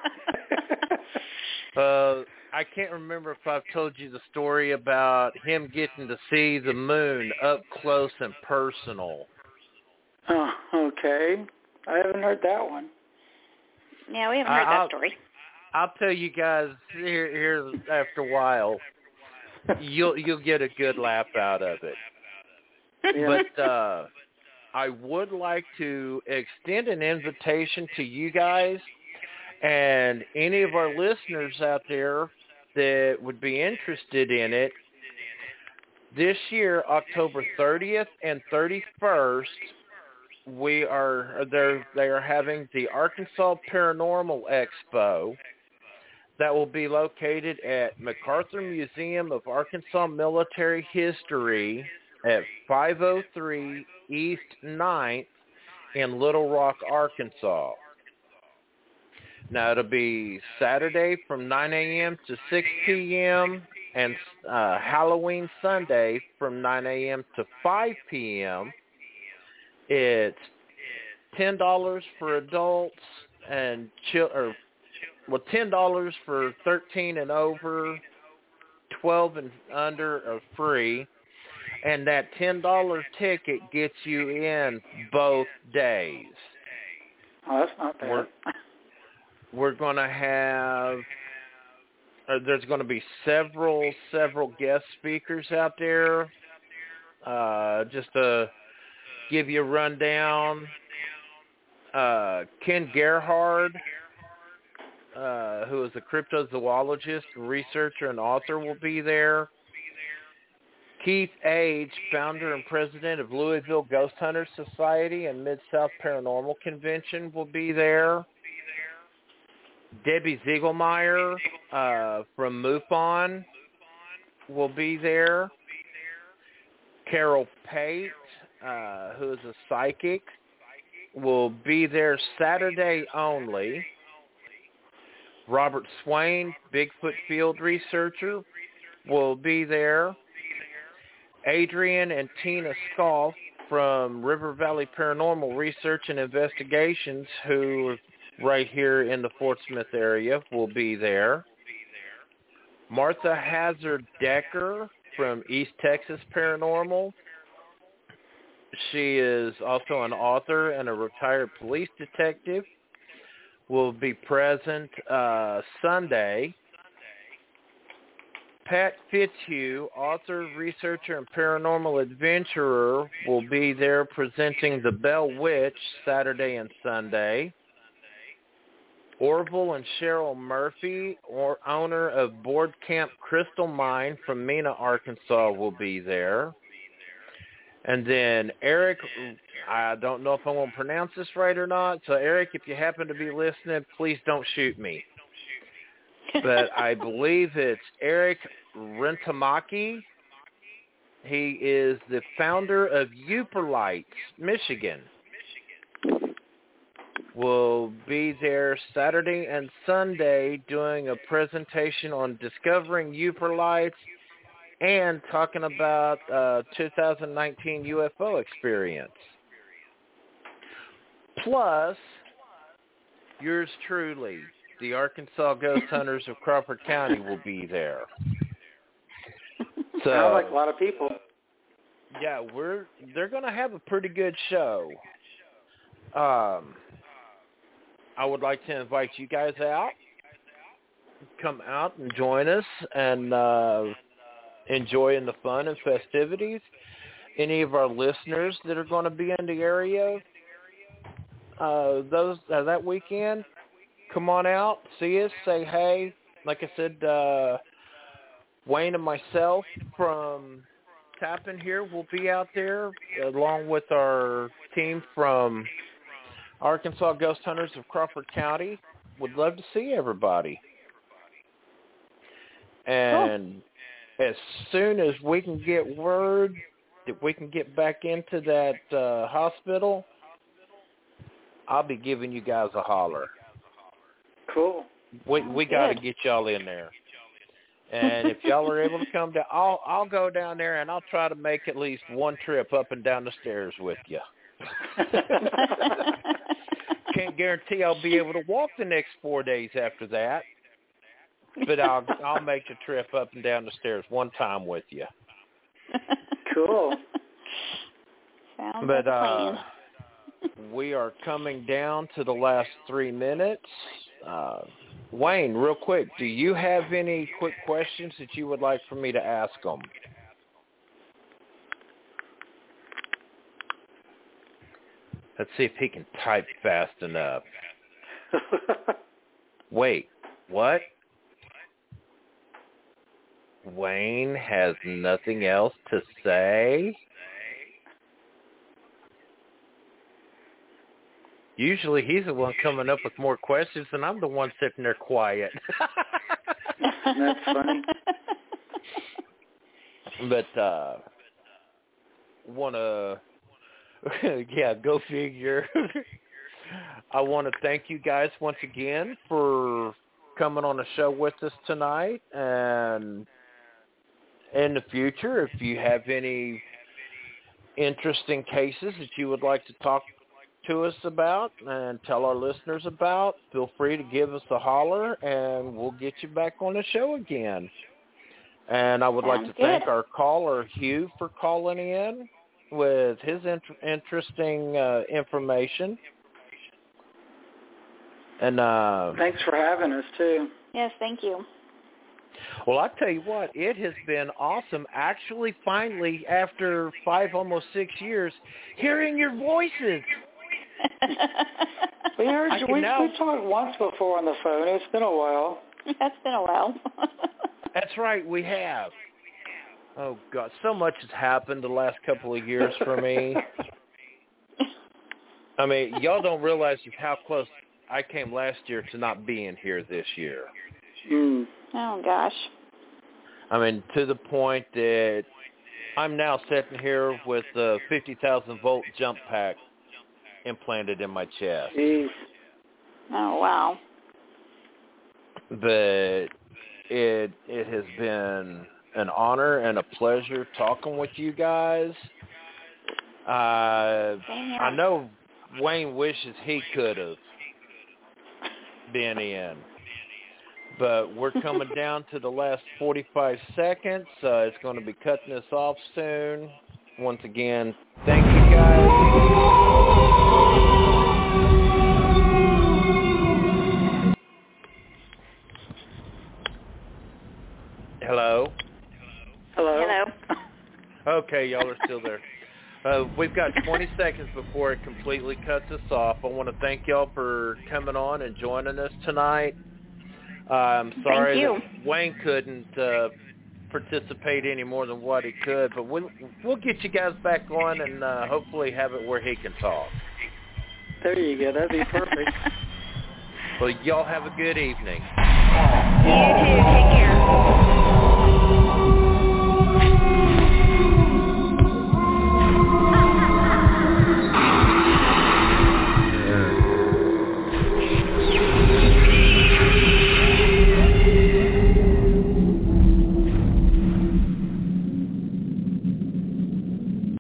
uh, I can't remember if I've told you the story about him getting to see the moon up close and personal. Oh, okay. I haven't heard that one. Yeah, we haven't heard I'll, that story. I'll tell you guys here, here after a while. You'll you'll get a good laugh out of it. Yeah. But uh, I would like to extend an invitation to you guys and any of our listeners out there that would be interested in it. This year, October thirtieth and thirty-first, we are they're they are having the Arkansas Paranormal Expo. That will be located at MacArthur Museum of Arkansas Military History at five oh three East ninth in Little Rock, Arkansas. Now, it'll be Saturday from nine a.m. to six p.m. and uh, Halloween Sunday from nine a.m. to five p.m. It's ten dollars for adults and chil- or well, ten dollars for thirteen and over, twelve and under are free, and that ten dollar ticket gets you in both days. Oh, that's not bad. We're, we're going to have, uh, there's going to be several, several guest speakers out there. Uh, just to give you a rundown, uh, Ken Gerhard, Uh, who is a cryptozoologist, researcher, and author, will be there. Keith Age, founder and president of Louisville Ghost Hunters Society and Mid-South Paranormal Convention, will be there. Debbie Ziegelmeyer uh, from MUFON will be there. Carol Pate, uh, who is a psychic, will be there Saturday only. Robert Swain, Bigfoot field researcher, will be there. Adrian and Tina Scoff from River Valley Paranormal Research and Investigations, who are right here in the Fort Smith area, will be there. Martha Hazard Decker from East Texas Paranormal. She is also an author and a retired police detective. Will be present uh, Sunday. Pat Fitzhugh, author, researcher, and paranormal adventurer, will be there presenting The Bell Witch Saturday and Sunday. Orville and Cheryl Murphy, or owner of Board Camp Crystal Mine from Mena, Arkansas, will be there. And then Eric, I don't know if I'm going to pronounce this right or not, so Eric, if you happen to be listening, please don't shoot me. But I believe it's Eric Rentamaki. He is the founder of Uperlights, Michigan. Will be there Saturday and Sunday doing a presentation on discovering Uperlights and talking about uh, two thousand nineteen U F O experience. Plus, yours truly, the Arkansas Ghost Hunters of Crawford County, will be there. So, sounds like a lot of people. Yeah, we're they're going to have a pretty good show. Um, I would like to invite you guys out. Come out and join us and uh, enjoy in the fun and festivities. Any of our listeners that are going to be in the area uh, those uh, that weekend, come on out, see us, say hey. Like I said, uh, Wayne and myself from Tappan here will be out there, along with our team from Arkansas Ghost Hunters of Crawford County. Would love to see everybody. And oh. as soon as we can get word that we can get back into that uh, hospital, I'll be giving you guys a holler. Cool. We we got to get y'all in there. And if y'all are able to come down, I'll I'll go down there and I'll try to make at least one trip up and down the stairs with you. Can't guarantee I'll be able to walk the next four days after that, but I'll I'll make the trip up and down the stairs one time with you. Cool. Sounds but like a uh, plan. we are coming down to the last three minutes. Uh, Wayne, real quick, do you have any quick questions that you would like for me to ask them? Let's see if he can type fast enough. Wait, what? Wayne has nothing else to say? Usually he's the one coming up with more questions, and I'm the one sitting there quiet. That's funny. But, uh, want to... yeah, go figure. I want to thank you guys once again for coming on the show with us tonight. And in the future, if you have any interesting cases that you would like to talk to us about and tell our listeners about, feel free to give us a holler, and we'll get you back on the show again. And I would Sounds like to good. thank our caller, Hugh, for calling in with his int- interesting uh, information. And uh, thanks for having us, too. Yes, thank you. Well, I tell you what, it has been awesome. Actually, finally, after five, almost six years, hearing your voices. We heard I you. can We, now- we talked once before on the phone. It's been a while. That's been a while. That's right, we have. Oh, God, so much has happened the last couple of years for me. I mean, y'all don't realize just how close I came last year to not being here this year. Mm. Oh, gosh. I mean, to the point that I'm now sitting here with a fifty thousand volt jump pack implanted in my chest. Jeez. Oh, wow. But it it has been an honor and a pleasure talking with you guys. Uh, Same here. I know Wayne wishes he could have been in, but we're coming down to the last forty-five seconds. Uh, it's going to be cutting us off soon. Once again, thank you guys. Hello? Hello? Hello. Okay, y'all are still there. Uh, we've got twenty seconds before it completely cuts us off. I want to thank y'all for coming on and joining us tonight. Uh, I'm sorry that Wayne couldn't uh, participate any more than what he could, but we'll, we'll get you guys back on and uh, hopefully have it where he can talk. There you go. That'd be perfect. Well, y'all have a good evening. You